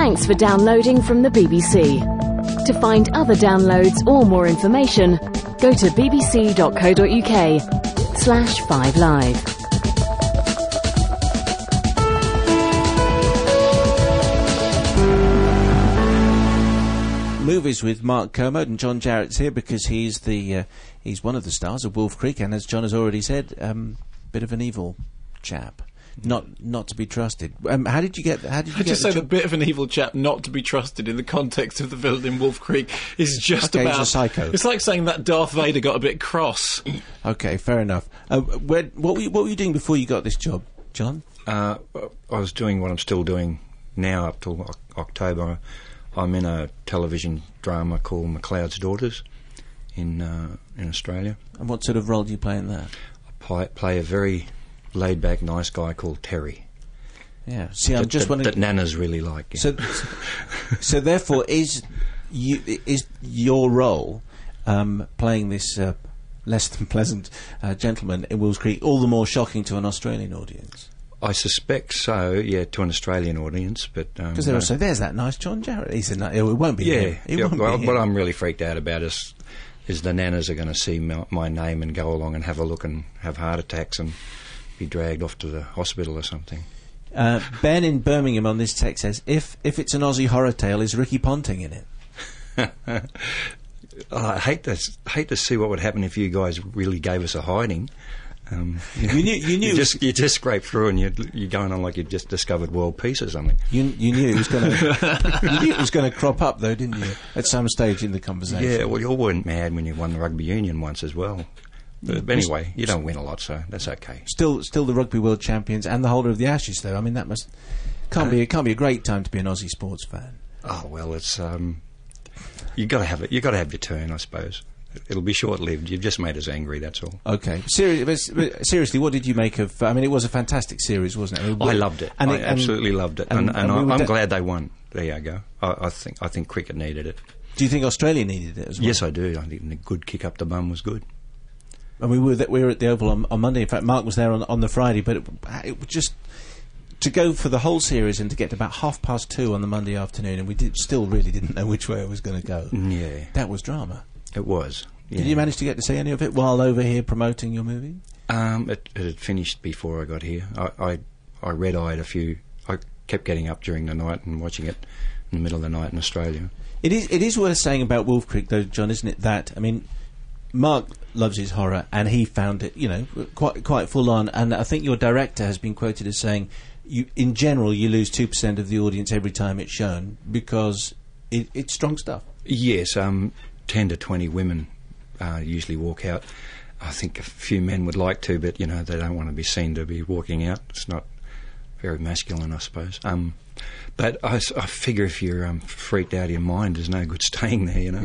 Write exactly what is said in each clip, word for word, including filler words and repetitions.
Thanks for downloading from the B B C. To find other downloads or more information, go to bbc.co.uk slash 5live. Movies with Mark Kermode, and John Jarratt's here because he's the uh, he's one of the stars of Wolf Creek, and as John has already said, um, bit of an evil chap, not not to be trusted. Um, how did you get? How did you I get? just the say the bit of an evil chap, not to be trusted in the context of the villain in Wolf Creek, is just okay, about. He's a psycho. It's like saying that Darth Vader got a bit cross. Okay, fair enough. Uh, where, what were you, what were you doing before you got this job, John? Uh, I was doing what I'm still doing now up till o- October. I'm in a television drama called McLeod's Daughters in uh, in Australia. And what sort of role do you play in that? I play, play a very laid-back, nice guy called Terry. Yeah. See, I'm that, just that, wondering. that nanas really like. Yeah. So, so therefore, is you is your role um, playing this uh, less than pleasant uh, gentleman in Wolves Creek all the more shocking to an Australian audience? I suspect so, yeah, to an Australian audience, but because um, they'll say, "There's that nice John Jarratt." He said, "No, it won't be yeah, him. It yeah. won't Well, be him." what I'm really freaked out about is is the nanas are going to see my, my name and go along and have a look and have heart attacks and be dragged off to the hospital or something. Uh, Ben in Birmingham on this text says, "If if it's an Aussie horror tale, is Ricky Ponting in it?" oh, I hate to hate to see what would happen if you guys really gave us a hiding. Um, you knew you knew you just you just scrape through and you're, you're going on like you'd just discovered world peace or something. You you knew it was going to you knew it was going to crop up though, didn't you? At some stage in the conversation. Yeah, well, you all weren't mad when you won the rugby union once as well. But yeah, anyway, you don't win a lot, so that's okay. Still, still the rugby world champions and the holder of the Ashes, though. I mean, that must can't uh, be it can't be a great time to be an Aussie sports fan. Oh well, it's um, you got to have it. You got to have your turn, I suppose. It'll be short-lived. You've just made us angry, that's all. Okay. Seri- seriously, what did you make of... I mean, it was a fantastic series, wasn't it? I, mean, I loved it. And I it, absolutely and, loved it. And, and, and, and I, we I'm de- glad they won. There you go. I, I think I think cricket needed it. Do you think Australia needed it as well? Yes, I do. I think a good kick up the bum was good. And we were, th- we were at the Oval on, on Monday. In fact, Mark was there on, on the Friday, but it, it was just... To go for the whole series and to get to about half past two on the Monday afternoon, and we did, still really didn't know which way it was going to go. Yeah. That was drama. It was. Yeah. Did you manage to get to see any of it while over here promoting your movie? Um, it, it had finished before I got here. I, I, I red-eyed a few. I kept getting up during the night and watching it in the middle of the night in Australia. It is. It is worth saying about Wolf Creek, though, John, isn't it? That I mean, Mark loves his horror, and he found it, you know, quite quite full on. And I think your director has been quoted as saying, "You, in general, you lose two percent of the audience every time it's shown because it, it's strong stuff." Yes, um, ten to twenty women. Uh, usually walk out. I think a few men would like to, but you know they don't want to be seen to be walking out. It's not very masculine, I suppose. Um, but I, I figure if you're um, freaked out of your mind, there's no good staying there. You know.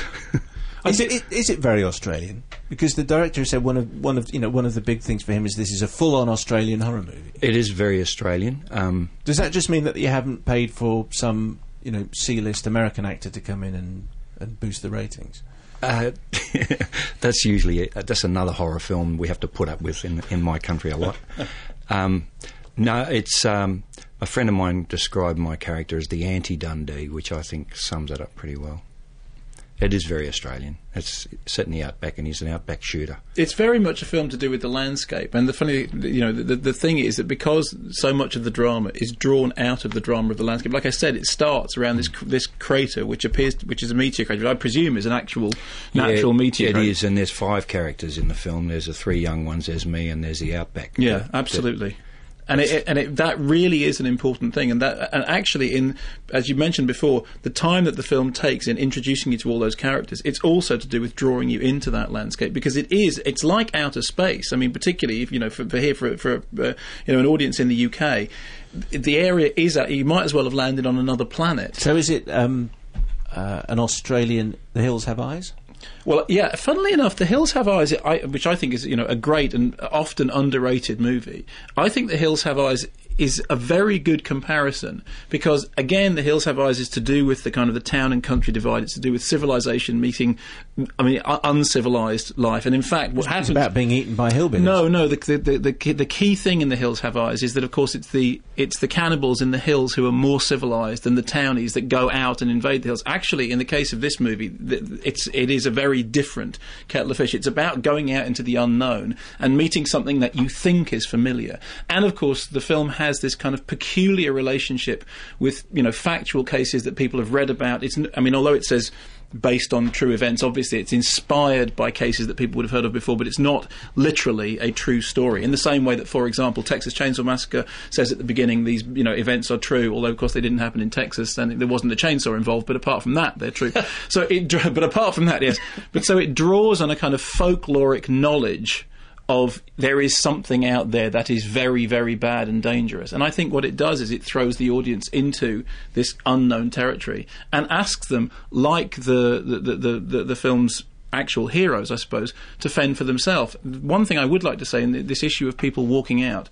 Is it, it is it very Australian? Because the director said one of one of you know one of the big things for him is this is a full-on Australian horror movie. It is very Australian. Um, Does that just mean that you haven't paid for some you know C-list American actor to come in and, and boost the ratings? Uh, that's usually it. That's another horror film we have to put up with in in my country a lot. Um, no, it's um, a friend of mine described my character as the anti-Dundee, which I think sums it up pretty well. It is very Australian. It's set in the outback, and he's an outback shooter. It's very much a film to do with the landscape, and the funny, you know, the, the thing is that because so much of the drama is drawn out of the drama of the landscape. Like I said, it starts around this this crater, which appears, to, which is a meteor crater, which I presume is an actual natural yeah, meteor. It crater. is, and there's five characters in the film. There's the three young ones. There's me, and there's the outback. Yeah, the, absolutely. The, And it, and it, that really is an important thing, and that, and actually, in as you mentioned before, the time that the film takes in introducing you to all those characters, it's also to do with drawing you into that landscape, because it is, it's like outer space. I mean, particularly if you know, for, for here for for uh, you know an audience in the U K, the area is uh, you might as well have landed on another planet. So is it um, uh, an Australian The Hills Have Eyes? Well, yeah. Funnily enough, The Hills Have Eyes, I, which I think is you know a great and often underrated movie. I think The Hills Have Eyes is a very good comparison because, again, The Hills Have Eyes is to do with the kind of the town and country divide. It's to do with civilization meeting I mean, un- uncivilized life. And in fact, what It's happens about being eaten by hillbillies. No, no. The, the the the key, the key thing in The Hills Have Eyes is that, of course, it's the it's the cannibals in the hills who are more civilized than the townies that go out and invade the hills. Actually, in the case of this movie, the, it's it is a very different kettle of fish. It's about going out into the unknown and meeting something that you think is familiar. And of course, the film has this kind of peculiar relationship with, you know, factual cases that people have read about. It's I mean, although it says based on true events, obviously it's inspired by cases that people would have heard of before, but it's not literally a true story. In the same way that, for example, Texas Chainsaw Massacre says at the beginning these, you know, events are true, although of course they didn't happen in Texas and there wasn't a chainsaw involved, but apart from that they're true. so it, but apart from that, yes. But so it draws on a kind of folkloric knowledge of there is something out there that is very, very bad and dangerous. And I think what it does is it throws the audience into this unknown territory and asks them, like the the, the, the, the film's actual heroes, I suppose, to fend for themselves. One thing I would like to say in this issue of people walking out,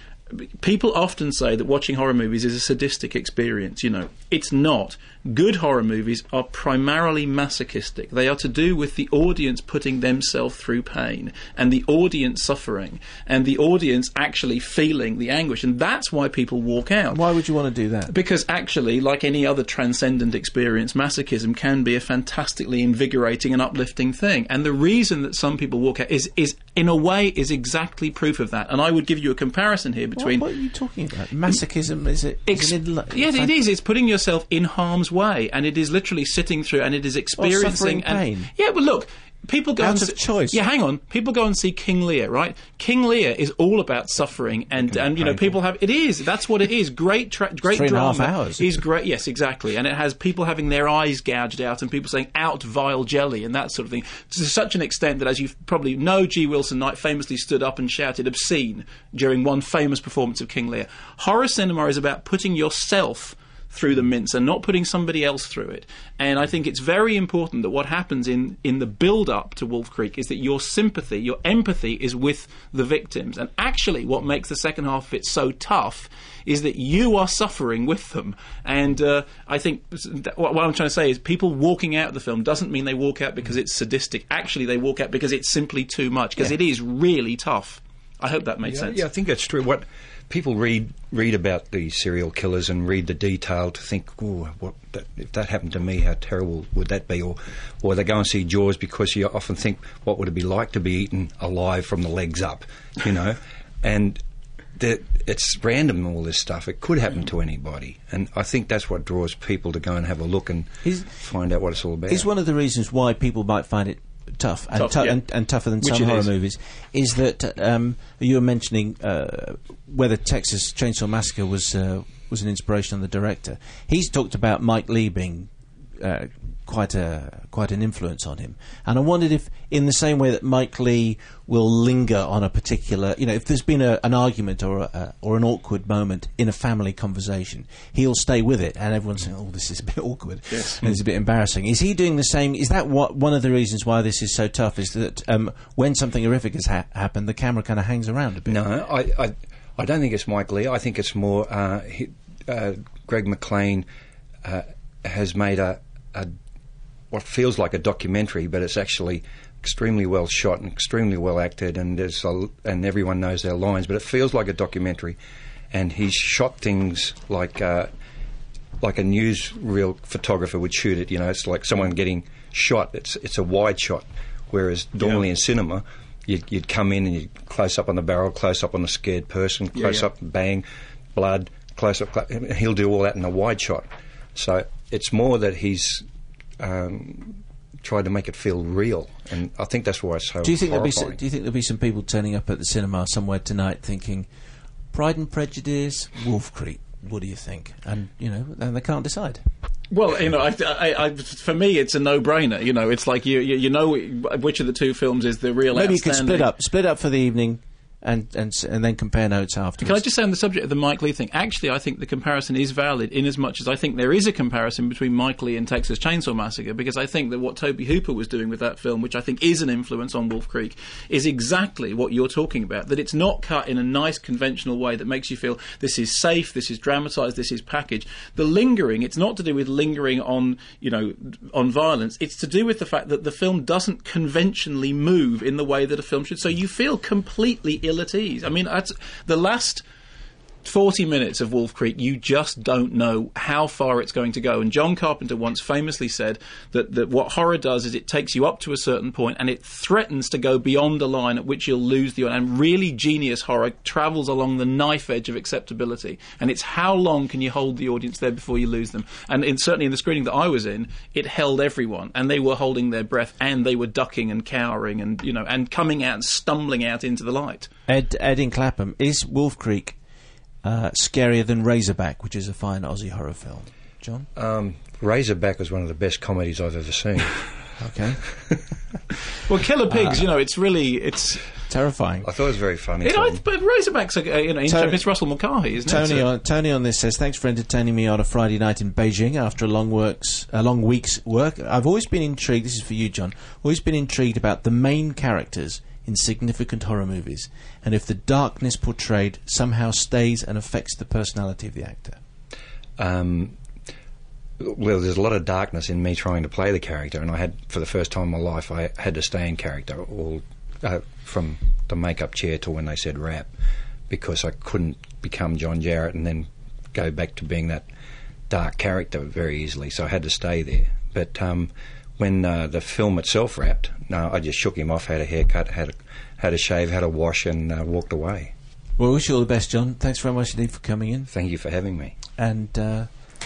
people often say that watching horror movies is a sadistic experience. You know, it's not. Good horror movies are primarily masochistic. They are to do with the audience putting themselves through pain and the audience suffering and the audience actually feeling the anguish. And that's why people walk out. Why would you want to do that? Because actually, like any other transcendent experience, masochism can be a fantastically invigorating and uplifting thing. And the reason that some people walk out is, is in a way, is exactly proof of that. And I would give you a comparison here between... What, what are you talking about? Masochism, is it? Ex- is it in, yes, it is. It's putting yourself in harm's way, and it is literally sitting through, and it is experiencing... Or suffering and, pain. Yeah, but look... People go out and of see, choice. Yeah, hang on. People go and see King Lear, right? King Lear is all about suffering, and, and you know, people have. It is. That's what it is. Great, tra- great three and a drama. half hours. Is great. Yes, exactly. And it has people having their eyes gouged out, and people saying "out vile jelly" and that sort of thing, to such an extent that, as you probably know, G. Wilson Knight famously stood up and shouted "obscene" during one famous performance of King Lear. Horror cinema is about putting yourself through the mince and not putting somebody else through it. And I think it's very important that what happens in, in the build-up to Wolf Creek is that your sympathy, your empathy is with the victims. And actually what makes the second half of it so tough is that you are suffering with them. And uh, I think what I'm trying to say is people walking out of the film doesn't mean they walk out because it's sadistic. Actually, they walk out because it's simply too much, because yeah. it is really tough. I hope that made yeah, sense. Yeah, I think that's true. What people read read about the serial killers and read the detail to think, oh, what that, if that happened to me, how terrible would that be? Or, or they go and see Jaws because you often think, what would it be like to be eaten alive from the legs up, you know? And it's random, all this stuff. It could happen to anybody. And I think that's what draws people to go and have a look and is, find out what it's all about. Is one of the reasons why people might find it tough and, tough, tu- yeah. and, and tougher than Which some horror is. movies is that um, you were mentioning uh, whether Texas Chainsaw Massacre was uh, was an inspiration on the director. He's talked about Mike Leigh being uh, quite a quite an influence on him, and I wondered if, in the same way that Mike Leigh will linger on a particular, you know, if there's been a, an argument or a, or an awkward moment in a family conversation, he'll stay with it, and everyone's saying, "Oh, this is a bit awkward, yes. and it's a bit embarrassing." Is he doing the same? Is that what one of the reasons why this is so tough? Is that um, when something horrific has ha- happened, the camera kind of hangs around a bit? No, I, I, I don't think it's Mike Leigh. I think it's more uh, he, uh, Greg McLean uh, has made a, a what feels like a documentary, but it's actually extremely well shot and extremely well acted, and there's a, and everyone knows their lines, but it feels like a documentary. And he's shot things like uh, like a newsreel photographer would shoot it. You know, it's like someone getting shot. It's it's a wide shot, whereas normally yeah. in cinema, you'd, you'd come in and you'd close up on the barrel, close up on the scared person, close yeah, yeah. up, bang, blood, close up. Close, he'll do all that in a wide shot. So it's more that he's Um, tried to make it feel real, and I think that's why it's so do you think there'll be horrifying. some, do you think there'll be some people turning up at the cinema somewhere tonight thinking Pride and Prejudice, Wolf Creek, what do you think? And you know, and they can't decide. Well, you know, I, I, I, for me, it's a no-brainer. You know, it's like you, you, you know which of the two films is the real. Maybe you could outstanding. split up, split up for the evening. and and s- and then compare notes afterwards. Can I just say on the subject of the Mike Leigh thing, actually I think the comparison is valid in as much as I think there is a comparison between Mike Leigh and Texas Chainsaw Massacre, because I think that what Tobe Hooper was doing with that film, which I think is an influence on Wolf Creek, is exactly what you're talking about, that it's not cut in a nice conventional way that makes you feel this is safe, this is dramatised, this is packaged. The lingering, it's not to do with lingering on, you know, on violence, it's to do with the fact that the film doesn't conventionally move in the way that a film should, so you feel completely ill at ease. I mean, that's, the last forty minutes of Wolf Creek, you just don't know how far it's going to go. And John Carpenter once famously said that, that what horror does is it takes you up to a certain point and it threatens to go beyond a line at which you'll lose the... And really genius horror travels along the knife edge of acceptability. And it's how long can you hold the audience there before you lose them. And in, certainly in the screening that I was in, it held everyone. And they were holding their breath and they were ducking and cowering and, you know, and coming out and stumbling out into the light. Ed, Ed in Clapham, is Wolf Creek Uh, scarier than Razorback, which is a fine Aussie horror film? John? Um, Razorback was one of the best comedies I've ever seen. Okay. Well, Killer Pigs, Uh, you know, it's really, it's... Terrifying. I thought it was very funny. You know, Tom. it's- but Razorback's, a, you know, Tony- it's Russell Mulcahy, isn't Tony it? on, Tony on this says, thanks for entertaining me on a Friday night in Beijing after a long works a long week's work. I've always been intrigued, this is for you, John, always been intrigued about the main characters in significant horror movies, and if the darkness portrayed somehow stays and affects the personality of the actor. Um, well, there's a lot of darkness in me trying to play the character, and I had, for the first time in my life, I had to stay in character, all uh, from the makeup chair to when they said rap, because I couldn't become John Jarratt and then go back to being that dark character very easily, so I had to stay there. But um, when uh, the film itself wrapped, no, I just shook him off, had a haircut, had a, had a shave, had a wash, and uh, walked away. Well, I wish you all the best, John. Thanks very much indeed for coming in. Thank you for having me. And uh,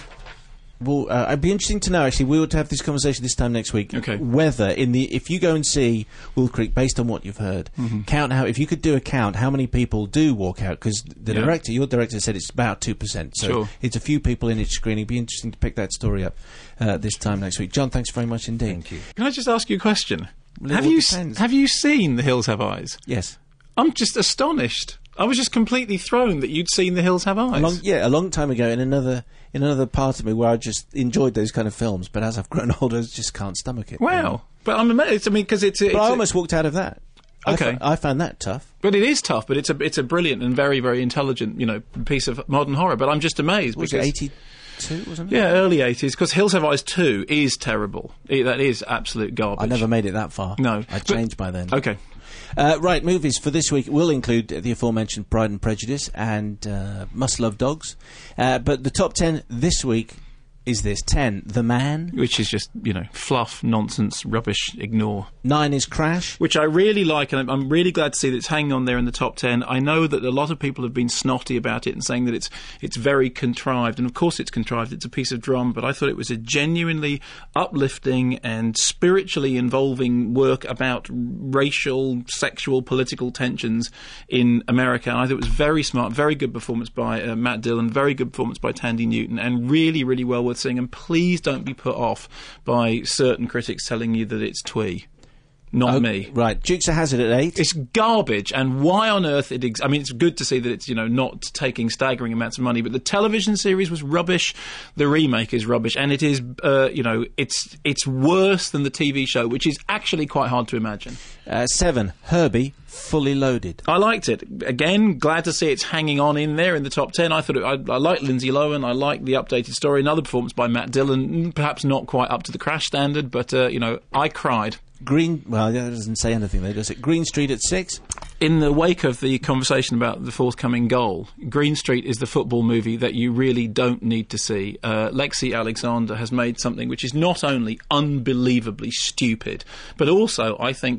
well, uh, it'd be interesting to know. Actually, we ought to have this conversation this time next week. Okay. Whether in the if you go and see Wolf Creek, based on what you've heard, Mm-hmm. count how if you could do a count how many people do walk out, because the Yeah. director, your director, said it's about two percent. So Sure. it's a few people in each screening. It'd be interesting to pick that story up uh, this time next week. John, thanks very much indeed. Thank you. Can I just ask you a question? Well, it have all you s- depends. have you seen The Hills Have Eyes? Yes. I'm just astonished. I was just completely thrown that you'd seen The Hills Have Eyes. A long, yeah, a long time ago in another in another part of me where I just enjoyed those kind of films, but as I've grown older, I just can't stomach it. Wow. But I'm amazed. I mean, because it's, a- it's But I a- almost walked out of that. I Okay. fo- I found that tough. But it is tough. But it's a it's a brilliant and very very intelligent, you know, piece of modern horror. But I'm just amazed Was it because eighty-two, wasn't it? yeah, early eighties. Because Hills Have Eyes two is terrible. It, that is absolute garbage. I never made it that far. No. I But- changed by then. Okay. Uh, right, movies for this week will include the aforementioned Pride and Prejudice and uh, Must Love Dogs. Uh, but the top ten this week is this. ten, The Man. Which is just, you know, fluff, nonsense, rubbish, ignore. nine is Crash. Which I really like, and I'm, I'm really glad to see that it's hanging on there in the top ten. I know that a lot of people have been snotty about it and saying that it's it's very contrived, and of course it's contrived, it's a piece of drama, but I thought it was a genuinely uplifting and spiritually involving work about racial, sexual, political tensions in America. And I thought it was very smart, very good performance by uh, Matt Dillon, very good performance by Tandy Newton, and really, really well worth seeing. And please don't be put off by certain critics telling you that it's twee. Not Oh, me. Right, Dukes of Hazzard at eight. It's garbage, and why on earth it... Ex- I mean, it's good to see that it's, you know, not taking staggering amounts of money, but the television series was rubbish, the remake is rubbish, and it is, uh, you know, it's it's worse than the T V show, which is actually quite hard to imagine. Uh, seven, Herbie, Fully Loaded. I liked it. Again, glad to see it's hanging on in there in the top ten. I thought it, I, I liked Lindsay Lohan. I liked the updated story. Another performance by Matt Dillon, perhaps not quite up to the Crash standard, but, uh, you know, I cried. Green, well, that doesn't say anything there, does it? Green Street at six. In the wake of the conversation about the forthcoming goal, Green Street is the football movie that you really don't need to see. Uh, Lexi Alexander has made something which is not only unbelievably stupid, but also, I think,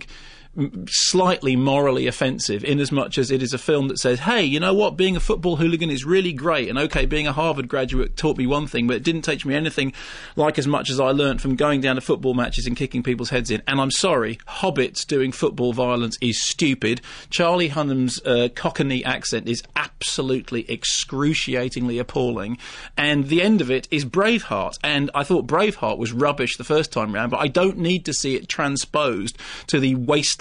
slightly morally offensive, in as much as it is a film that says, hey, you know what, being a football hooligan is really great, and okay, being a Harvard graduate taught me one thing, but it didn't teach me anything like as much as I learnt from going down to football matches and kicking people's heads in. And I'm sorry, hobbits doing football violence is stupid. Charlie Hunnam's uh, Cockney accent is absolutely excruciatingly appalling, and the end of it is Braveheart, and I thought Braveheart was rubbish the first time round, but I don't need to see it transposed to the wasteland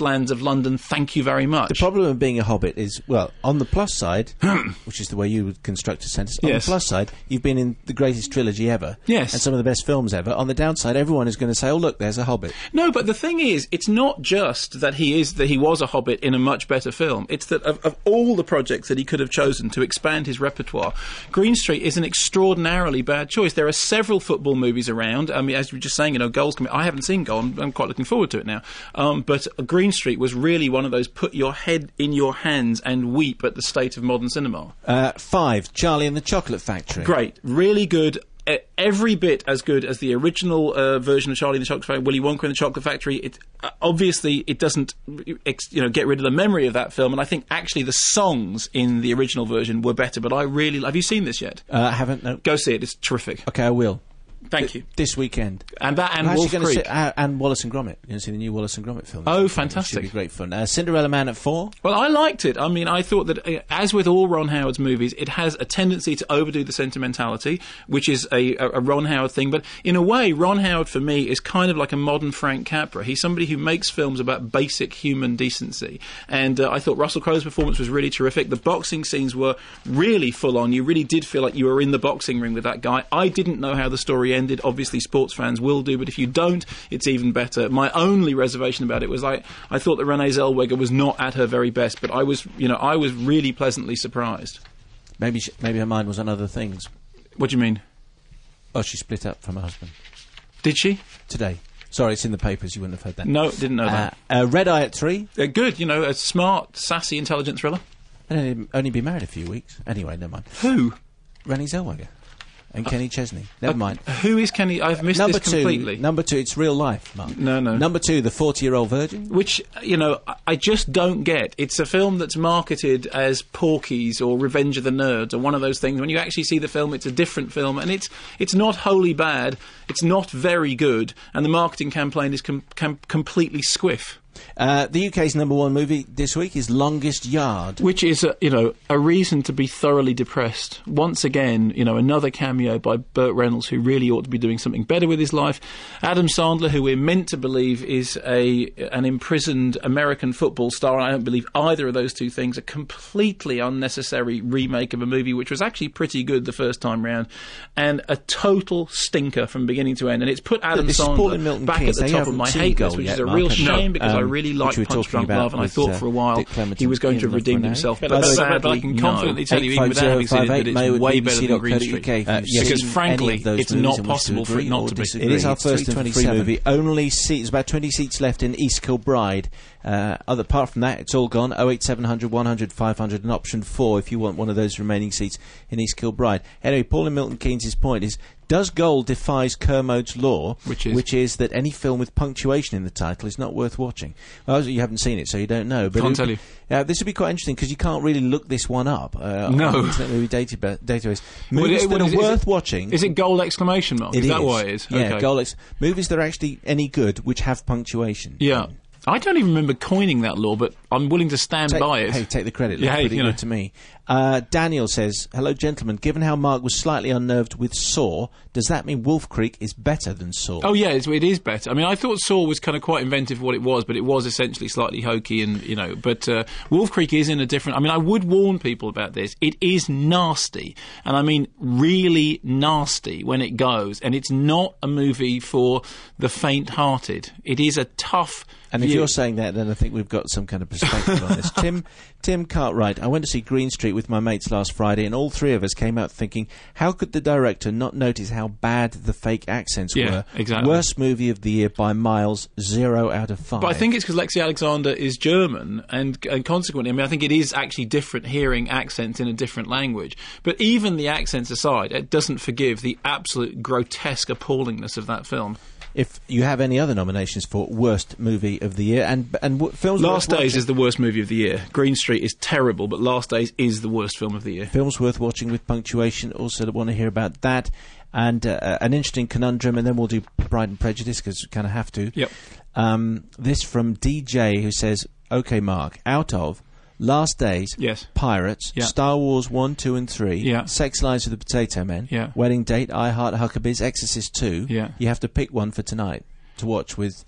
wastelands of London, thank you very much. The problem of being a hobbit is, well, on the plus side, which is the way you would construct a sentence, on Yes. the plus side, you've been in the greatest trilogy ever. Yes. And some of the best films ever. On the downside, everyone is going to say, oh, look, there's a hobbit. No, but the thing is, it's not just that he is that he was a hobbit in a much better film. It's that of, of all the projects that he could have chosen to expand his repertoire, Green Street is an extraordinarily bad choice. There are several football movies around. I mean, as you were just saying, you know, Goals. Com- I haven't seen Goal. I'm, I'm quite looking forward to it now. Um, but Green Street was really one of those put your head in your hands and weep at the state of modern cinema. Uh, five, Charlie and the Chocolate Factory. Great, really good. Uh, every bit as good as the original uh, version of Charlie and the Chocolate Factory, Willy Wonka and the Chocolate Factory. It uh, obviously it doesn't, ex- you know, get rid of the memory of that film. And I think actually the songs in the original version were better. But I really have you seen this yet? Uh, I haven't. No. Go see it. It's terrific. Okay, I will. Thank you. This weekend. And that and I'm Wolf actually gonna Creek. see, uh, and Wallace and Gromit. You're going to see the new Wallace and Gromit film. Oh, Which fantastic. should be great fun. Uh, Cinderella Man at four. Well, I liked it. I mean, I thought that, uh, as with all Ron Howard's movies, it has a tendency to overdo the sentimentality, which is a, a, a Ron Howard thing. But in a way, Ron Howard, for me, is kind of like a modern Frank Capra. He's somebody who makes films about basic human decency. And uh, I thought Russell Crowe's performance was really terrific. The boxing scenes were really full on. You really did feel like you were in the boxing ring with that guy. I didn't know how the story ended. Obviously, sports fans will do, but if you don't, it's even better. My only reservation about it was I, I thought that Renee Zellweger was not at her very best, but I was, you know, I was really pleasantly surprised. Maybe she, maybe her mind was on other things. What do you mean? Oh, she split up from her husband Did she? today. Sorry, it's in the papers. You wouldn't have heard that. No, didn't know Uh, that. uh, Red Eye at three. Uh, good, you know, a smart, sassy, intelligent thriller. And only, only been married a few weeks. Anyway, never mind. Who? Renée Zellweger and Kenny Chesney. Never Uh, mind. Who is Kenny? I've missed Number this two. completely. Number two. It's real life, Mark. No, no. Number two. The forty-year-old virgin. Which, you know, I- I just don't get. It's a film that's marketed as Porky's or Revenge of the Nerds or one of those things. When you actually see the film, it's a different film, and it's it's not wholly bad. It's not very good, and the marketing campaign is com- com- completely squiff. Uh, the U K's number one movie this week is Longest Yard. Which is, a, you know, a reason to be thoroughly depressed. Once again, you know, another cameo by Burt Reynolds, who really ought to be doing something better with his life. Adam Sandler, who we're meant to believe is a an imprisoned American football star, and I don't believe either of those two things. A completely unnecessary remake of a movie which was actually pretty good the first time round, and a total stinker from beginning to end. And it's put Adam This is Paul and Sandler Milton back Keynes. at the Now, you top of haven't my seen hate Goal list, which yet, is a Mark, real have you? shame because I Um, really which like we were Punch talking Drunk about Love, and I with, thought uh, for a while Dick Clement he was going and to Ian redeem LaFreniere. himself. By But, the way, but, but I can no. confidently tell you, even without having seen it, that it's way better than Green Street. Uh, yes, Because any frankly, of those it's movies not in which to possible for it agree not or to be. disagree. It is our It's first and free twenty-seven. movie. Only seats, about twenty seats left in East Kilbride. Uh, other, apart from that, it's all gone. oh eight seven hundred, one hundred, five hundred, and option four if you want one of those remaining seats in East Kilbride. Anyway, Paul and Milton Keynes' point is, does Goal defies Kermode's law, Which is? which is that any film with punctuation in the title is not worth watching? Well, you haven't seen it, so you don't know. But Can't it- tell you. Uh, this would be quite interesting because you can't really look this one up uh, No. on the Internet Movie Database. database. Well, Movies it- that well, are is it- worth is it- watching. Is it gold exclamation mark? It is that why it is? Yeah, okay. goal ex- movies that are actually any good, which have punctuation. Yeah. I don't even remember coining that law, but I'm willing to stand Take, by it. Hey, take the credit. Yeah, Looks hey, pretty you good know. to me. Uh, Daniel says, hello, gentlemen. Given how Mark was slightly unnerved with Saw, does that mean Wolf Creek is better than Saw? Oh yeah, it's, it is better. I mean, I thought Saw was kind of quite inventive for what it was, but it was essentially slightly hokey, and you know. But uh, Wolf Creek is in a different. I mean, I would warn people about this. It is nasty, and I mean really nasty when it goes. And it's not a movie for the faint-hearted. It is a tough. And if view. you're saying that, then I think we've got some kind of perspective on this. Tim Tim Cartwright, I went to see Green Street with my mates last Friday, and all three of us came out thinking, how could the director not notice how bad the fake accents Yeah, were? exactly. Worst movie of the year by miles, zero out of five. But I think it's because Lexi Alexander is German, and, and consequently, I mean, I think it is actually different hearing accents in a different language. But even the accents aside, it doesn't forgive the absolute grotesque appallingness of that film. If you have any other nominations for worst movie of the year, and and w- films Last worth Days watching, is the worst movie of the year. Green Street is terrible, but Last Days is the worst film of the year. films worth watching with punctuation. Also, want to hear about that, and uh, an interesting conundrum, and then we'll do Pride and Prejudice because we kind of have to. Yep. Um, this from D J who says, "Okay, Mark, out of Last Days, Yes. Pirates, Yeah. Star Wars one, two, and three, Yeah. Sex Lives of the Potato Men, Yeah. Wedding Date, I Heart Huckabees, Exorcist two. Yeah. You have to pick one for tonight to watch with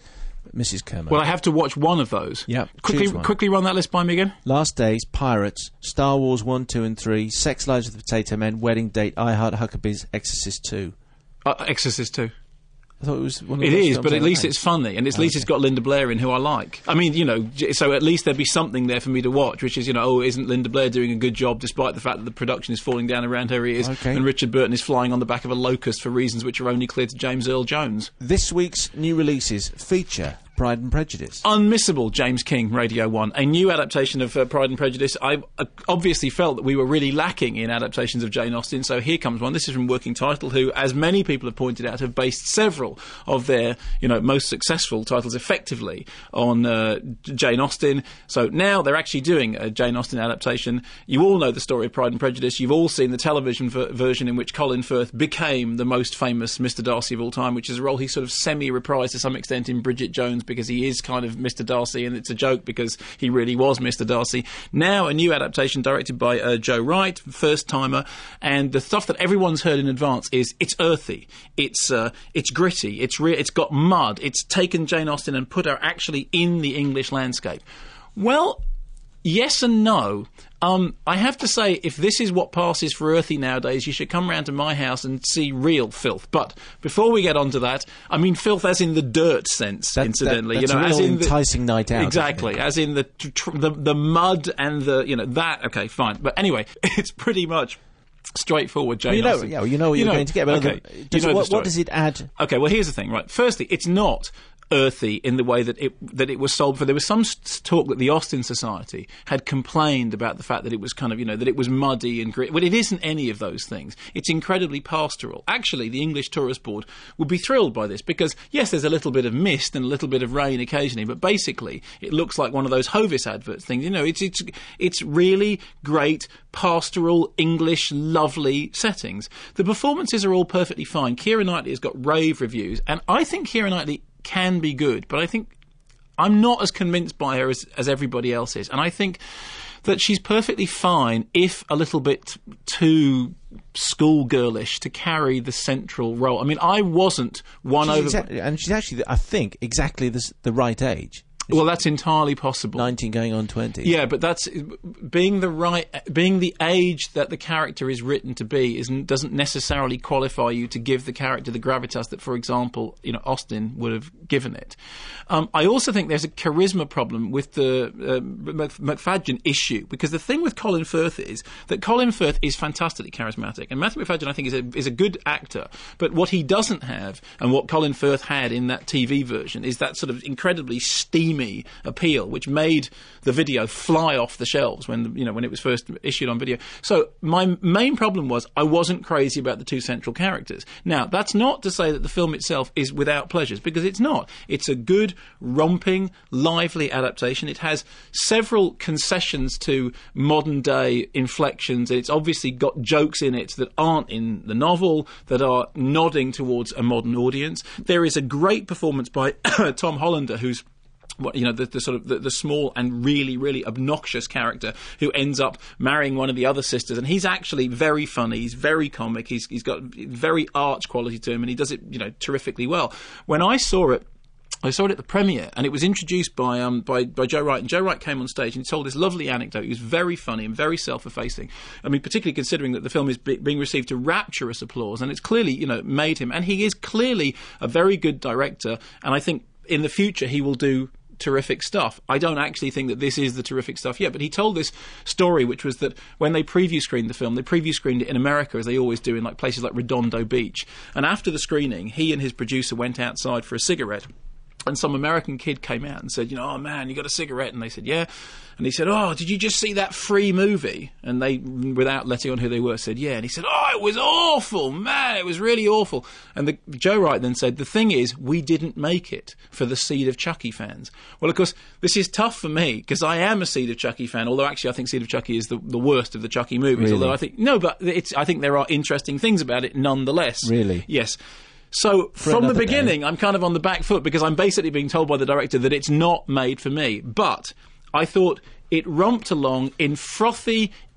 Missus Kermode. Well, I have to watch one of those. Yeah, Quickly, choose one. quickly run that list by me again. Last Days, Pirates, Star Wars one, two and three, Sex Lives of the Potato Men, Wedding Date, I Heart Huckabees, Exorcist two. Uh, Exorcist two. I thought it was one of It the is, films but I at least liked. it's funny, and at least Okay. it's got Linda Blair in, who I like. I mean, you know, j- so at least there'd be something there for me to watch, which is, you know, oh, isn't Linda Blair doing a good job, despite the fact that the production is falling down around her ears, Okay. and Richard Burton is flying on the back of a locust for reasons which are only clear to James Earl Jones. This week's new releases feature Pride and Prejudice. Unmissable, James King, Radio one. A new adaptation of uh, Pride and Prejudice. I uh, obviously felt that we were really lacking in adaptations of Jane Austen, so here comes one. This is from Working Title, who, as many people have pointed out, have based several of their, you know, most successful titles effectively on uh, Jane Austen. So now they're actually doing a Jane Austen adaptation. You all know the story of Pride and Prejudice. You've all seen the television ver- version in which Colin Firth became the most famous Mister Darcy of all time, which is a role he sort of semi-reprised to some extent in Bridget Jones, because he is kind of Mister Darcy, and it's a joke because he really was Mister Darcy. Now a new adaptation directed by uh, Joe Wright, first-timer, and the stuff that everyone's heard in advance is it's earthy, it's uh, it's gritty, it's re- it's got mud, it's taken Jane Austen and put her actually in the English landscape. Well, yes and no. Um, I have to say, if this is what passes for earthy nowadays, you should come round to my house and see real filth. But before we get on to that, I mean filth as in the dirt sense, That- incidentally. that- that's you know, a as real in the, enticing night out, Exactly, isn't it? as in the, tr- tr- the the mud and the you know that. Okay, fine. But anyway, it's pretty much straightforward Jane Well, you know, Austen. yeah, well, you know what you're going to get. But okay, other- you does- know the what, story. what does it add? Okay, well, here's the thing, right? Firstly, it's not earthy in the way that it that it was sold for. There was some s- talk that the Austen Society had complained about the fact that it was kind of, you know, that it was muddy and gritty. Well, it isn't any of those things. It's incredibly pastoral. Actually, the English Tourist Board would be thrilled by this because, yes, there's a little bit of mist and a little bit of rain occasionally, but basically it looks like one of those Hovis adverts things. You know, it's it's it's really great pastoral English lovely settings. The performances are all perfectly fine. Keira Knightley has got rave reviews, and I think Keira Knightley can be good, but I think I'm not as convinced by her as, as everybody else is, and I think that she's perfectly fine, if a little bit too schoolgirlish, to carry the central role. I mean, I wasn't won She's over. exactly, and she's actually, I think, exactly the, s- the right age. Well, that's entirely possible. nineteen going on twenty. Yeah, but that's being the right, being the age that the character is written to be isn't doesn't necessarily qualify you to give the character the gravitas that, for example, you know, Austen would have given it. Um, I also think there's a charisma problem with the uh, Mc- McFadden issue, because the thing with Colin Firth is that Colin Firth is fantastically charismatic, and Matthew McFadden, I think, is a is a good actor. But what he doesn't have, and what Colin Firth had in that T V version, is that sort of incredibly steamy appeal, which made the video fly off the shelves when you know when it was first issued on video. So my main problem was I wasn't crazy about the two central characters. Now, that's not to say that the film itself is without pleasures, because it's not. It's a good, romping, lively adaptation. It has several concessions to modern day inflections. It's obviously got jokes in it that aren't in the novel, that are nodding towards a modern audience. There is a great performance by Tom Hollander, who's What, you know, the, the sort of the, the small and really, really obnoxious character who ends up marrying one of the other sisters, and he's actually very funny. He's very comic. He's he's got very arch quality to him, and he does it, you know, terrifically well. When I saw it, I saw it at the premiere, and it was introduced by um by, by Joe Wright, and Joe Wright came on stage and he told this lovely anecdote. He was very funny and very self-effacing. I mean, particularly considering that the film is be- being received to rapturous applause, and it's clearly, you know, made him, and he is clearly a very good director, and I think in the future he will do terrific stuff. I don't actually think that this is the terrific stuff yet, but he told this story, which was that when they preview screened the film, they preview screened it in America, as they always do, in like places like Redondo Beach. And after the screening, he and his producer went outside for a cigarette, and some American kid came out and said, you know, oh man, you got a cigarette? And they said, yeah. And he said, oh, did you just see that Free movie? And they, without letting on who they were, said, yeah. And he said, oh, it was awful, man, it was really awful. And the, Joe Wright then said, the thing is, we didn't make it for the Seed of Chucky fans. Well, of course, this is tough for me, because I am a Seed of Chucky fan, although actually I think Seed of Chucky is the, the worst of the Chucky movies. Really? Although I think, no, but it's, I think there are interesting things about it nonetheless. Really? Yes. So, For from the another beginning, day. I'm kind of on the back foot, because I'm basically being told by the director that it's not made for me. But I thought it romped along in frothy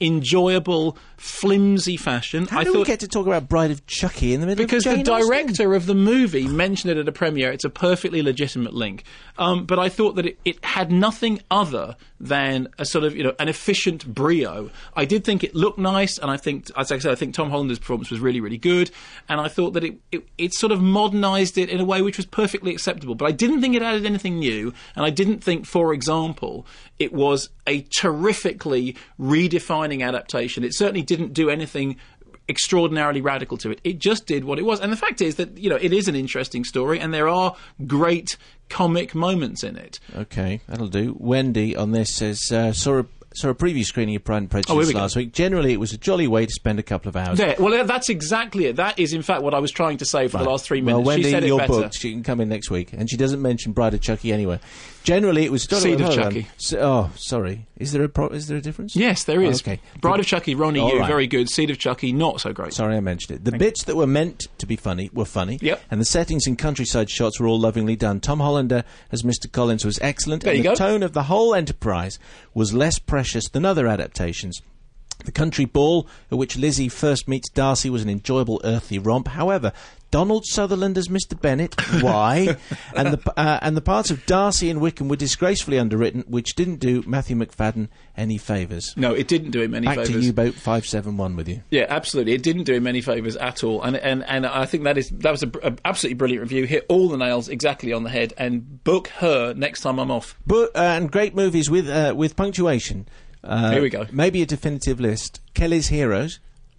enjoyable, flimsy fashion. How I do thought we get to talk about Bride of Chucky in the middle because of the Jane Austen? director of the movie mentioned it at a premiere. It's a perfectly legitimate link. Um, but I thought that it, it had nothing other than a sort of, you know, an efficient brio. I did think it looked nice, and I think, as I said, I think Tom Hollander's performance was really, really good, and I thought that it, it, it sort of modernised it in a way which was perfectly acceptable. But I didn't think it added anything new, and I didn't think, for example, it was a terrifically redefining adaptation. It certainly didn't do anything extraordinarily radical to it. It just did what it was. And the fact is that, you know, it is an interesting story, and there are great comic moments in it. Okay, that'll do. Wendy on this says, uh, saw a saw a preview screening of Pride and Prejudice Oh, here we last go. week. Generally, it was a jolly way to spend a couple of hours. There. Well, that's exactly it. That is, in fact, what I was trying to say for the last three minutes. Well, Wendy, she said it you're better. booked. She can come in next week. And she doesn't mention Bride of Chucky anywhere. Generally, it was... Seed of hold on. Chucky. So, oh, sorry. Is there a pro- is there a difference? Yes, there is. Oh, okay. Bride of Chucky, Ronnie All Yu, right. very good. Seed of Chucky, not so great. Sorry I mentioned it. The bits that were meant to be funny were funny. Yep. And the settings and countryside shots were all lovingly done. Tom Hollander as Mister Collins was excellent. There and you the go. tone of the whole enterprise was less precious than other adaptations. The country ball at which Lizzie first meets Darcy was an enjoyable earthy romp. However, Donald Sutherland as Mister Bennet, why? and the uh, and the parts of Darcy and Wickham were disgracefully underwritten, which didn't do Matthew McFadden any favours. No, it didn't do him any Back favours. to U-Boat five seven one with you. Yeah, absolutely. It didn't do him any favours at all, and and and I think that is that was a, a absolutely brilliant review. Hit all the nails exactly on the head, and book her next time I'm off. But uh, and great movies with uh, with punctuation. Uh, Here we go. Maybe a definitive list. Kelly's Heroes.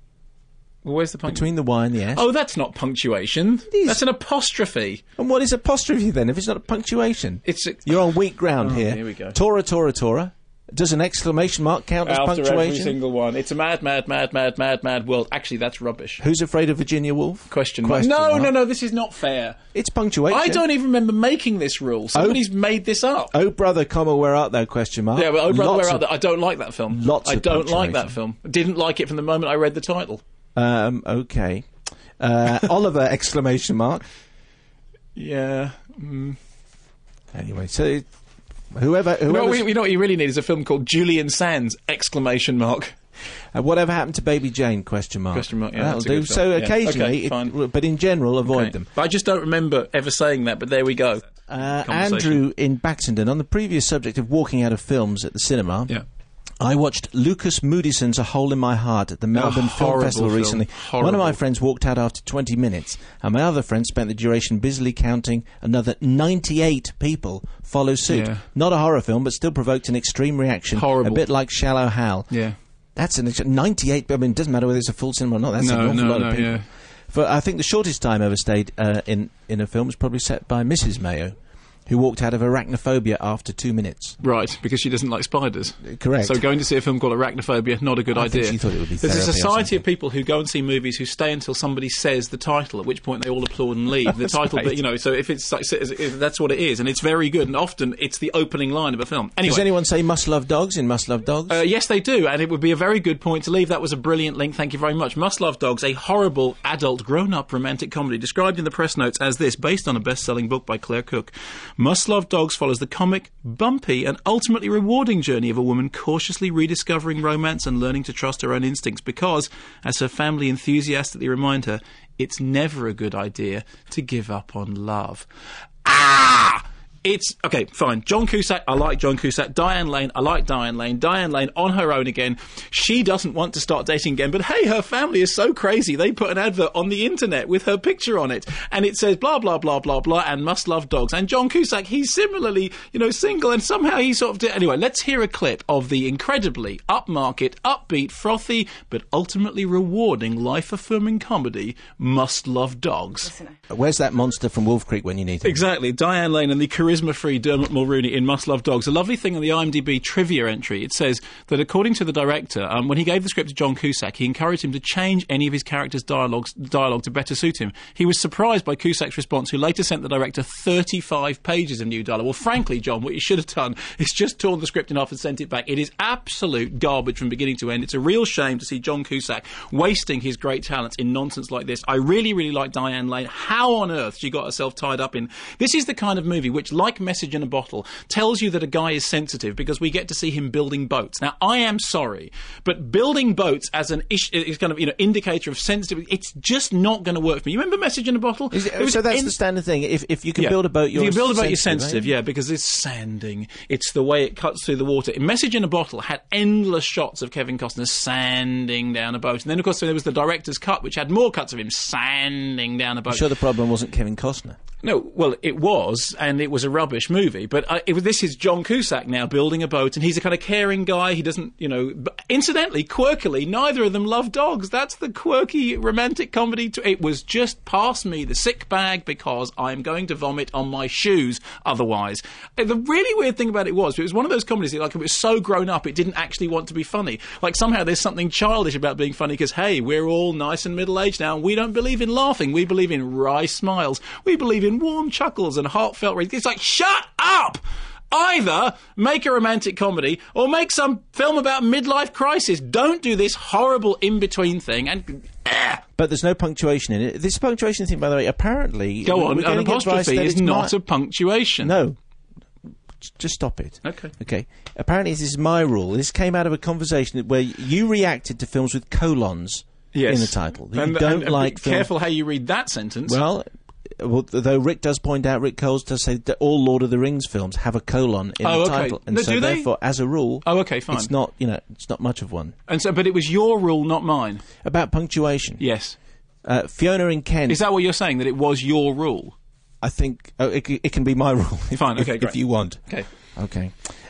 Well, where's the punctuation? Between the Y and the S. Oh, that's not punctuation. is. That's an apostrophe. And what is apostrophe then, if it's not a punctuation? It's a, You're on weak ground Oh, here. here we go. Tora, Tora, Tora. Does an exclamation mark count as after punctuation? every single one. It's a mad, mad, mad, mad, mad, mad world. Actually, that's rubbish. Who's Afraid of Virginia Woolf? Question mark. Question No, mark. no, no. This is not fair. It's punctuation. I don't even remember making this rule. Somebody's made this up. Oh, brother, comma, where art thou? Question mark. Yeah, well, oh, brother, Lots where of- are they? I don't like that film. Lots I of don't like that punctuation. film. Didn't like it from the moment I read the title. Um, okay. Uh, Oliver! Exclamation mark. Yeah. Mm. Anyway, so it, whoever, You know, whoever, what we, you know what you really need is a film called Julian Sands! Exclamation mark. uh, whatever happened to Baby Jane? Question mark. Question mark, yeah, That'll that's a do. good film. So Yeah. occasionally, Okay, it- fine. but in general, avoid Okay. them. But I just don't remember ever saying that. But there we go. Uh, Conversation. Andrew in Baxenden, on the previous subject of walking out of films at the cinema. Yeah. I watched Lucas Moodyson's A Hole in My Heart at the Melbourne Film horrible Festival film. recently. Horrible. One of my friends walked out after twenty minutes, and my other friend spent the duration busily counting another ninety-eight people follow suit. Yeah. Not a horror film, but still provoked an extreme reaction. Horrible. A bit like Shallow Hal. Yeah. That's an ex- ninety-eight. I mean, it doesn't matter whether it's a full cinema or not. That's No, an awful no, lot no, of people. yeah. For I think the shortest time ever stayed uh, in in a film was probably set by Missus Mayo, who walked out of arachnophobia after two minutes. Right, because she doesn't like spiders. Correct. So going to see a film called Arachnophobia, not a good I idea. think she thought it would be There's a therapy or society something. of people who go and see movies who stay until somebody says the title, at which point they all applaud and leave. The That's title, right. but, you know, so if it's like, if that's what it is, and it's very good, and often it's the opening line of a film. Anyway. Does anyone say Must Love Dogs in Must Love Dogs? Uh, yes, they do, and it would be a very good point to leave. That was a brilliant link. Thank you very much. Must Love Dogs, a horrible, adult, grown-up romantic comedy described in the press notes as this, based on a best-selling book by Claire Cook. Must Love Dogs follows the comic, bumpy, and ultimately rewarding journey of a woman cautiously rediscovering romance and learning to trust her own instincts because, as her family enthusiastically remind her, it's never a good idea to give up on love. Ah! It's, okay, fine. John Cusack, I like John Cusack. Diane Lane, I like Diane Lane. Diane Lane on her own again. She doesn't want to start dating again, but hey, her family is so crazy. They put an advert on the internet with her picture on it, and it says blah, blah, blah, blah, blah, and must love dogs. And John Cusack, he's similarly, you know, single, and somehow he sort of did. Anyway, let's hear a clip of the incredibly upmarket, upbeat, frothy, but ultimately rewarding, life-affirming comedy, Must Love Dogs. Where's that monster from Wolf Creek when you need him? Exactly. Diane Lane and the charisma-free Dermot Mulrooney in Must Love Dogs. A lovely thing on the IMDb trivia entry. It says that according to the director, um, when he gave the script to John Cusack, he encouraged him to change any of his characters' dialogues, dialogue to better suit him. He was surprised by Cusack's response, who later sent the director thirty-five pages of new dialogue. Well, frankly, John, what you should have done is just torn the script in half and sent it back. It is absolute garbage from beginning to end. It's a real shame to see John Cusack wasting his great talents in nonsense like this. I really, really like Diane Lane. How on earth she got herself tied up in... This is the kind of movie which, like Message in a Bottle, tells you that a guy is sensitive because we get to see him building boats. Now, I am sorry, but building boats as an ish, is kind of, you know, indicator of sensitivity, it's just not going to work for me. You remember Message in a Bottle? Is it, It was so that's in- the standard thing. If if you can Yeah. build a boat, you're if you build a boat, you're sensitive, sensitive, eh? yeah, because it's sanding. It's the way it cuts through the water. Message in a Bottle had endless shots of Kevin Costner sanding down a boat, and then of course there was the director's cut, which had more cuts of him sanding down a boat. I'm sure the problem wasn't Kevin Costner. No, well, it was, and it was a rubbish movie. But uh, it was, this is John Cusack now building a boat, and he's a kind of caring guy. He doesn't, you know. But incidentally, quirkily, neither of them love dogs. That's the quirky romantic comedy. To, it was just pass me the sick bag because I'm going to vomit on my shoes otherwise. And the really weird thing about it was, it was one of those comedies that, like, it was so grown up, it didn't actually want to be funny. Like, somehow there's something childish about being funny because, hey, we're all nice and middle-aged now, and we don't believe in laughing. We believe in wry smiles. We believe in warm chuckles and heartfelt reading. It's like, shut up! Either make a romantic comedy or make some film about midlife crisis. Don't do this horrible in-between thing. And uh, But there's no punctuation in it. This punctuation thing, by the way, apparently... go on, we're an getting advice apostrophe that is it's not my- a punctuation. No. Just stop it. Okay. Okay. Apparently this is my rule. This came out of a conversation where you reacted to films with colons Yes. in the title. That And, you don't and, and like be films... careful how you read that sentence. Well, well, though Rick does point out, Rick Coles does say that all Lord of the Rings films have a colon in Oh, the okay. title, and No, so do they? therefore, as a rule, Oh, okay, fine. it's not, you know, it's not much of one. And so, but it was your rule, not mine. About punctuation, Yes. uh, Fiona in Kent. Is that what you're saying? That it was your rule? I think oh, it, c- it can be my rule. If, Fine, okay, if, great. if you want. Okay. Okay.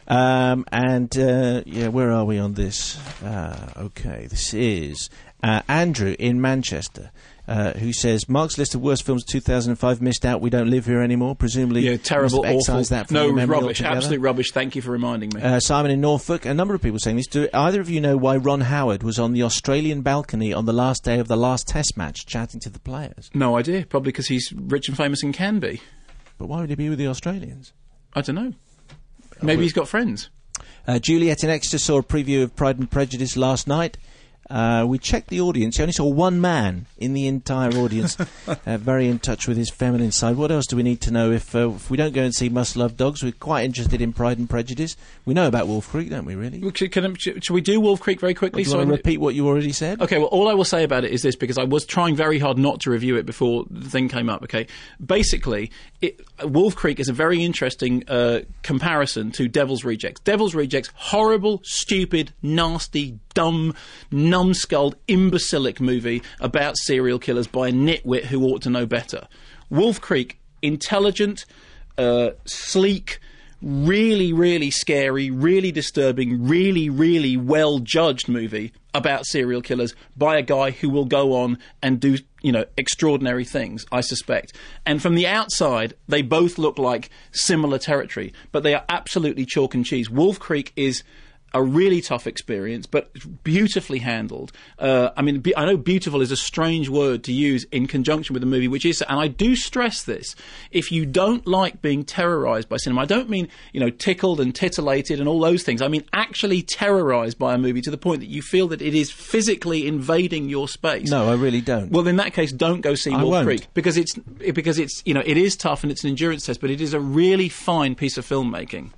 Um, and uh, yeah, where are we on this? Uh, okay, this is uh, Andrew in Manchester. Uh, who says Mark's list of worst films of two thousand five missed out? We Don't Live Here Anymore. Presumably, Yeah, terrible, must have awful. excised that from No, your memory rubbish, altogether. absolute rubbish. Thank you for reminding me. Uh, Simon in Norfolk. A number of people saying this. Do either of you know why Ron Howard was on the Australian balcony on the last day of the last Test match, chatting to the players? No idea. Probably because he's rich and famous and can be. But why would he be with the Australians? I don't know. Maybe he's got friends. Uh, Juliet in Exeter saw a preview of Pride and Prejudice last night. Uh, we checked the audience. You only saw one man in the entire audience, uh, very in touch with his feminine side. What else do we need to know? If, uh, if we don't go and see Must Love Dogs, we're quite interested in Pride and Prejudice. We know about Wolf Creek, don't we, really? Well, Can, can, should we do Wolf Creek very quickly? Do you want I- to repeat what you already said? Okay, well, all I will say about it is this, because I was trying very hard not to review it before the thing came up, okay? Basically, it, Wolf Creek is a very interesting uh, comparison to Devil's Rejects. Devil's Rejects, horrible, stupid, nasty, dumb, numbskulled, imbecilic movie about serial killers by a nitwit who ought to know better. Wolf Creek, intelligent, uh, sleek, really, really scary, really disturbing, really, really well-judged movie about serial killers by a guy who will go on and do, you know, extraordinary things, I suspect. And from the outside, they both look like similar territory, but they are absolutely chalk and cheese. Wolf Creek is a really tough experience, but beautifully handled. Uh, I mean, be- I know beautiful is a strange word to use in conjunction with a movie, which is, and I do stress this, if you don't like being terrorised by cinema, I don't mean, you know, tickled and titillated and all those things. I mean actually terrorised by a movie to the point that you feel that it is physically invading your space. No, I really don't. Well, in that case, don't go see I Wolf won't. Creek because it's because it's you know it is tough and it's an endurance test, but it is a really fine piece of filmmaking.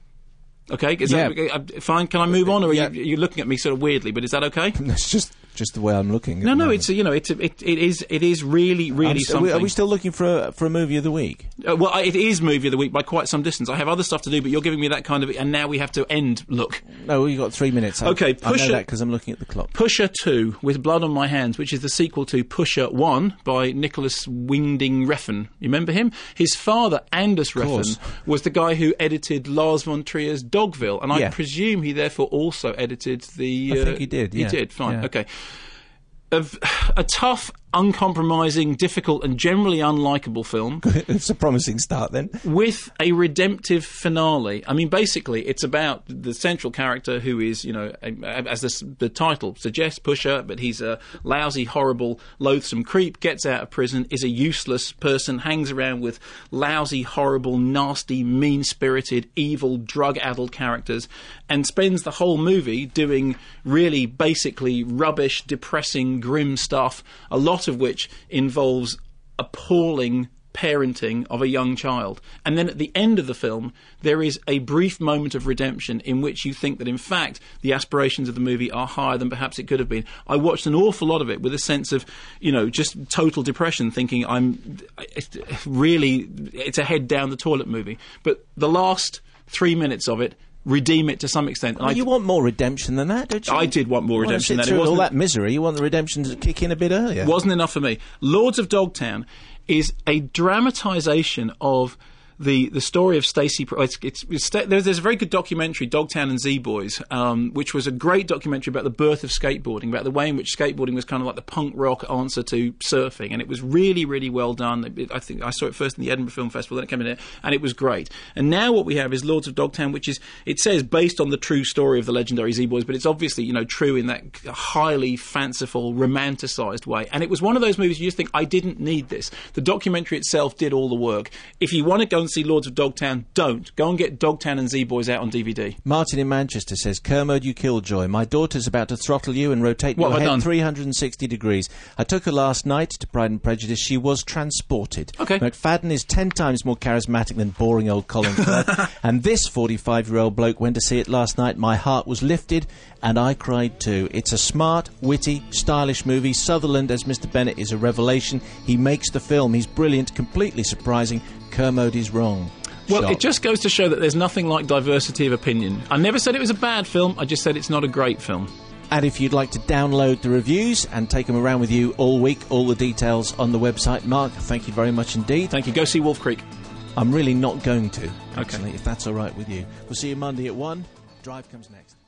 Okay, is Yeah. that, uh, fine. Can I move on, or are Yeah. you, you're looking at me sort of weirdly? But is that okay? It's just just the way I'm looking. at No, the no. moment. It's a, you know, it's a, it, it is it is really really I'm st- are, something. we, are we still looking for a, for a movie of the week? Uh, well, I, it is movie of the week by quite some distance. I have other stuff to do, but you're giving me that kind of, and now we have to end. Look, No, we've got three minutes. I, Okay, I push know it- that because I'm looking at the clock. Pusher two with Blood on My Hands, which is the sequel to Pusher one by Nicholas Winding Refn. You remember him? His father, Anders course. Refn, was the guy who edited Lars von Trier's Dogville, and I Yeah. presume he therefore also edited the. I uh, think he did, yeah. He did. Fine. Yeah. Okay. A, v- a tough, uncompromising, difficult, and generally unlikable film. It's a promising start then. With a redemptive finale. I mean, basically, it's about the central character who is, you know, a, a- as this, the title suggests, Pusher, but he's a lousy, horrible, loathsome creep, gets out of prison, is a useless person, hangs around with lousy, horrible, nasty, mean-spirited, evil, drug-addled characters, and spends the whole movie doing really basically rubbish, depressing, grim stuff, a lot of which involves appalling parenting of a young child. And then at the end of the film, there is a brief moment of redemption in which you think that, in fact, the aspirations of the movie are higher than perhaps it could have been. I watched an awful lot of it with a sense of, you know, just total depression, thinking I'm it's really, it's a head down the toilet movie. But the last three minutes of it redeem it to some extent. Well, I, you want more redemption than that, don't you? I did want more you redemption want to than sit it through all wasn't. that misery. You want the redemption to kick in a bit earlier. Wasn't enough for me. Lords of Dogtown is a dramatisation of the the story of Stacey. Pro- it's, it's, it's, there's, there's a very good documentary, Dogtown and Z-Boys, um, which was a great documentary about the birth of skateboarding, about the way in which skateboarding was kind of like the punk rock answer to surfing, and it was really, really well done. It, I think I saw it first in the Edinburgh Film Festival, then it came in here, and it was great. And now what we have is Lords of Dogtown, which is, it says, based on the true story of the legendary Z-Boys, but it's obviously, you know, true in that highly fanciful, romanticised way. And it was one of those movies you just think, I didn't need this. The documentary itself did all the work. If you want to go and see Lords of Dogtown, don't. Go and get Dogtown and Z-Boys out on D V D. Martin in Manchester says, Kermode, you killjoy. My daughter's about to throttle you and rotate What your have I head done? three hundred sixty degrees. I took her last night to Pride and Prejudice. She was transported. Okay. McFadden is ten times more charismatic than boring old Colin Firth. And this forty-five-year-old bloke went to see it last night. My heart was lifted and I cried too. It's a smart, witty, stylish movie. Sutherland as Mister Bennet is a revelation. He makes the film. He's brilliant, completely surprising. Kermode is wrong. Well, Shock. it just goes to show that there's nothing like diversity of opinion. I never said it was a bad film, I just said it's not a great film. And if you'd like to download the reviews and take them around with you all week, all the details on the website. Mark, thank you very much indeed. Thank you. Go see Wolf Creek. I'm really not going to, actually, Okay. if that's all right with you. We'll see you Monday at one. Drive comes next.